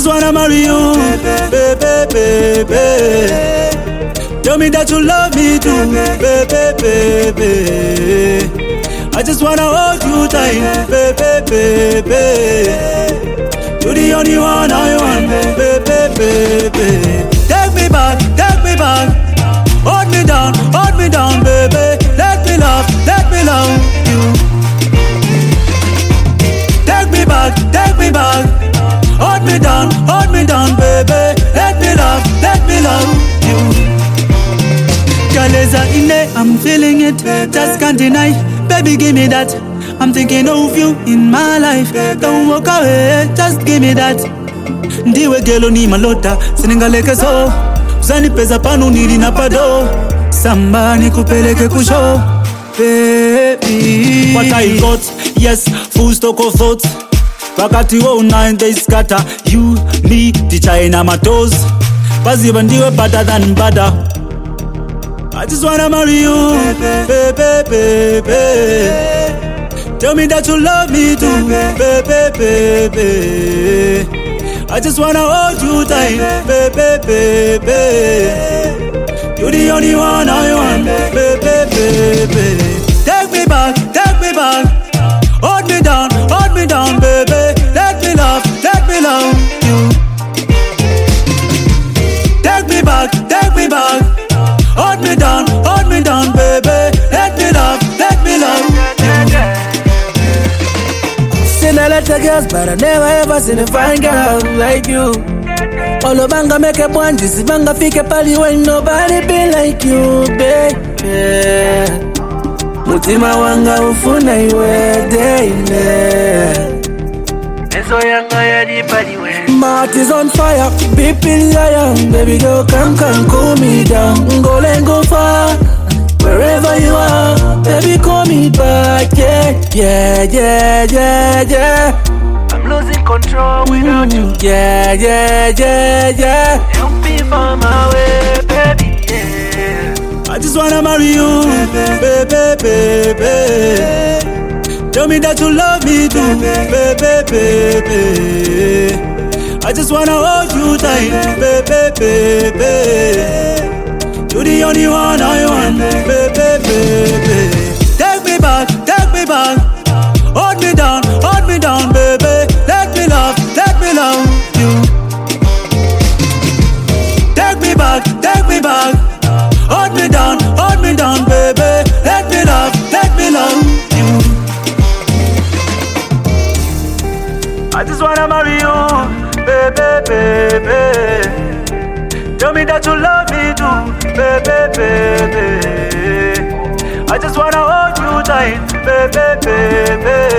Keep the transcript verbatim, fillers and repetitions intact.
just wanna marry you, baby, baby. Tell me that you love me too, baby, baby. I just wanna hold you tight, baby, baby. You're the only one I want, baby, baby. Take me back, take me back. Hold me down, hold me down, baby. Let me love, let me love you. Take me back, take me back. Hold me down, hold me down, baby. Let me love, let me love you. Kaleza ine, I'm feeling it, just can't deny. Baby, give me that. I'm thinking of you in my life. Don't walk away, just give me that. Ndiwe gelo ni malota, siningaleke so. Zani pesa panu nili na pado. Samba ni kupeleke kusho, baby. What I got, yes, full stock of thoughts. Wakati wo nine days scatter. You, me, the China matos. Baziba ndiwe better than butter. I just wanna marry you, baby, baby, baby. Tell me that you love me too, baby, baby. I just wanna hold you tight, baby, baby. You're the only one I want, baby, baby. Take me back, take me back. Hold me down, hold me down, baby. Let me love, let me love you. Take me back, take me back. Hold me down, hold me down, baby. Let me love, let me love you. Seen a lot of girls, but I never ever seen a fine girl like you. All of banga make a point, this banga fike pali when nobody be like you, baby. Mutima wanga ufuna iwe daily. Eso yanga ya di pali we. My heart is on fire, beeping lion. Baby girl, come, come, cool me down. Go and go far, wherever you are. Baby, call me back, yeah, yeah, yeah, yeah, yeah. I'm losing control without you. Yeah, yeah, yeah, yeah. Help me find my way, baby, yeah. I just wanna marry you, baby, baby, baby. Tell me that you love me too, baby, baby. I just wanna hold you tight, baby, baby. You're the only one I want, baby, baby. Take me back, take me back. Hold me down, hold me down, baby. Let me love, let me love you. Take me back, take me back. Hold me down, hold me down, baby. Let me love, let me love you. I just wanna marry you, baby, baby. Tell me that you love me too, baby, baby. I just wanna hold you tight, baby, baby.